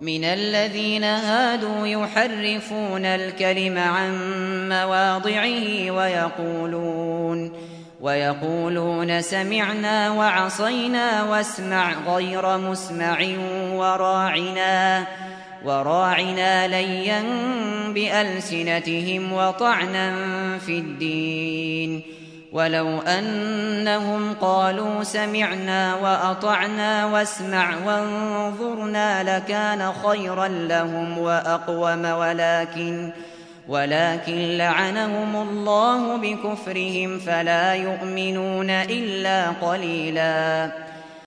من الذين هادوا يحرفون الكلم عن مواضعه ويقولون سمعنا وعصينا واسمع غير مسمع وراعنا ليا بألسنتهم وطعنا في الدين. ولو أنهم قالوا سمعنا وأطعنا واسمع وانظرنا لكان خيرا لهم وأقوم، ولكن لعنهم الله بكفرهم فلا يؤمنون إلا قليلا.